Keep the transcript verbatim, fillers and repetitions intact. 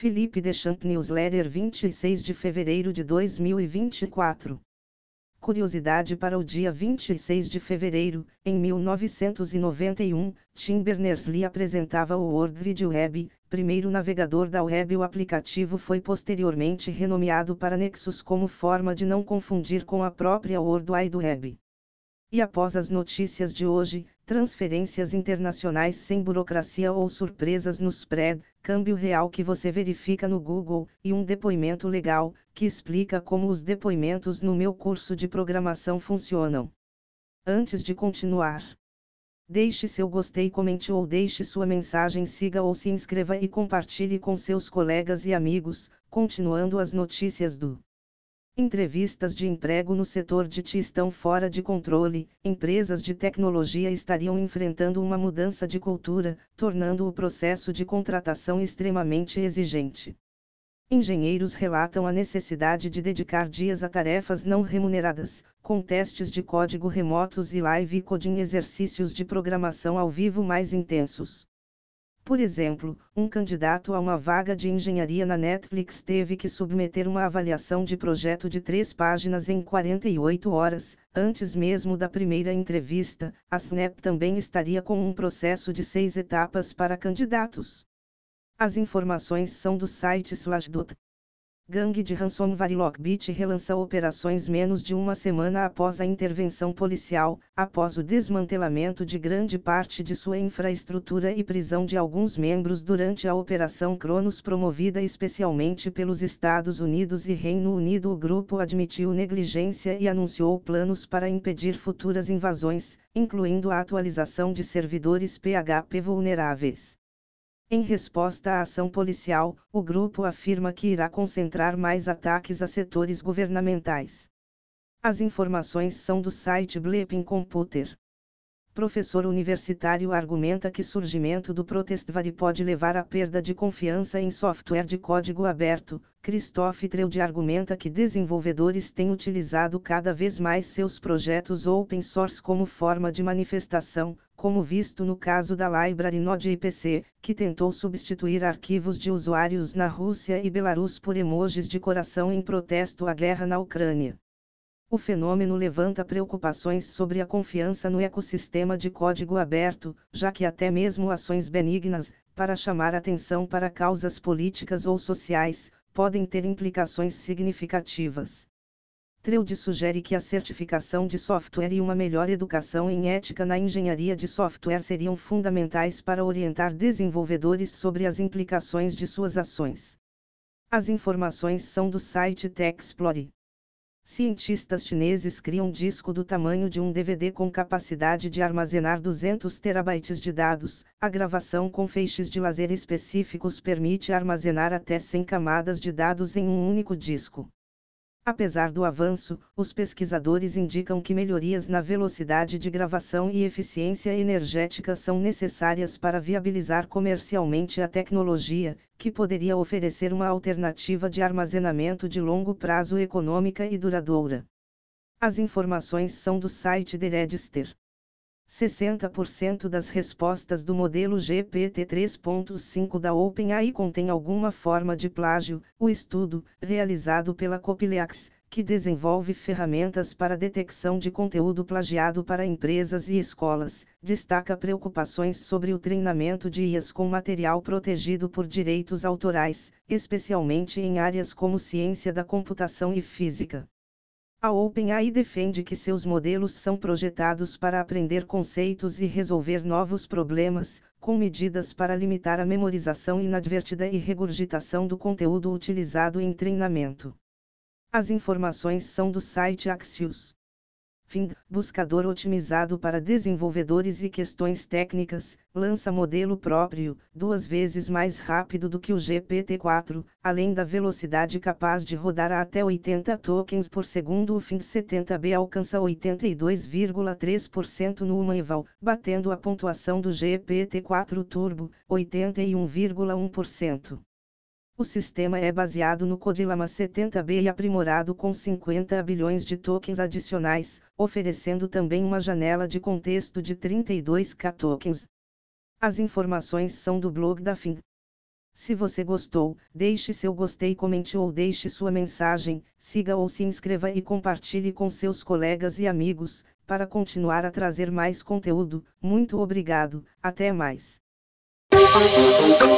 Felipe Deschamps Newsletter vinte e seis de fevereiro de dois mil e vinte e quatro. Curiosidade para o dia vinte e seis de fevereiro, em mil novecentos e noventa e um, Tim Berners-Lee apresentava o World Wide Web, primeiro navegador da web. O aplicativo foi posteriormente renomeado para Nexus como forma de não confundir com a própria World Wide Web. E após as notícias de hoje, transferências internacionais sem burocracia ou surpresas no spread, câmbio real que você verifica no Google, e um depoimento legal, que explica como os depoimentos no meu curso de programação funcionam. Antes de continuar, deixe seu gostei, comente ou deixe sua mensagem, siga ou se inscreva e compartilhe com seus colegas e amigos. Continuando as notícias do Entrevistas de emprego no setor de T I estão fora de controle. Empresas de tecnologia estariam enfrentando uma mudança de cultura, tornando o processo de contratação extremamente exigente. Engenheiros relatam a necessidade de dedicar dias a tarefas não remuneradas, com testes de código remotos e live coding, exercícios de programação ao vivo mais intensos. Por exemplo, um candidato a uma vaga de engenharia na Netflix teve que submeter uma avaliação de projeto de três páginas em quarenta e oito horas, antes mesmo da primeira entrevista. A Snap também estaria com um processo de seis etapas para candidatos. As informações são do site Slashdot. Gangue de ransomware Lockbit relança operações menos de uma semana após a intervenção policial, após o desmantelamento de grande parte de sua infraestrutura e prisão de alguns membros durante a Operação Cronos, promovida especialmente pelos Estados Unidos e Reino Unido. O grupo admitiu negligência e anunciou planos para impedir futuras invasões, incluindo a atualização de servidores P H P vulneráveis. Em resposta à ação policial, o grupo afirma que irá concentrar mais ataques a setores governamentais. As informações são do site Bleeping Computer. Professor universitário argumenta que surgimento do Protestvare pode levar à perda de confiança em software de código aberto. Christoph Treude argumenta que desenvolvedores têm utilizado cada vez mais seus projetos open source como forma de manifestação, como visto no caso da Library Node I P C, que tentou substituir arquivos de usuários na Rússia e Belarus por emojis de coração em protesto à guerra na Ucrânia. O fenômeno levanta preocupações sobre a confiança no ecossistema de código aberto, já que até mesmo ações benignas, para chamar atenção para causas políticas ou sociais, podem ter implicações significativas. Treude sugere que a certificação de software e uma melhor educação em ética na engenharia de software seriam fundamentais para orientar desenvolvedores sobre as implicações de suas ações. As informações são do site TechExplore. Cientistas chineses criam um disco do tamanho de um D V D com capacidade de armazenar duzentos terabytes de dados. A gravação com feixes de laser específicos permite armazenar até cem camadas de dados em um único disco. Apesar do avanço, os pesquisadores indicam que melhorias na velocidade de gravação e eficiência energética são necessárias para viabilizar comercialmente a tecnologia, que poderia oferecer uma alternativa de armazenamento de longo prazo econômica e duradoura. As informações são do site The Register. sessenta por cento das respostas do modelo G P T três ponto cinco da OpenAI contém alguma forma de plágio. O estudo, realizado pela Copilux, que desenvolve ferramentas para detecção de conteúdo plagiado para empresas e escolas, destaca preocupações sobre o treinamento de I As com material protegido por direitos autorais, especialmente em áreas como ciência da computação e física. A OpenAI defende que seus modelos são projetados para aprender conceitos e resolver novos problemas, com medidas para limitar a memorização inadvertida e regurgitação do conteúdo utilizado em treinamento. As informações são do site Axios. Find, buscador otimizado para desenvolvedores e questões técnicas, lança modelo próprio, duas vezes mais rápido do que o G P T quatro, além da velocidade capaz de rodar a até oitenta tokens por segundo. O Find setenta B alcança oitenta e dois vírgula três por cento no uma eval, batendo a pontuação do G P T quatro Turbo, oitenta e um vírgula um por cento. O sistema é baseado no Codilama setenta B e aprimorado com cinquenta bilhões de tokens adicionais, oferecendo também uma janela de contexto de trinta e dois K tokens. As informações são do blog da Find. Se você gostou, deixe seu gostei, comente ou deixe sua mensagem, siga ou se inscreva e compartilhe com seus colegas e amigos, para continuar a trazer mais conteúdo. Muito obrigado, até mais.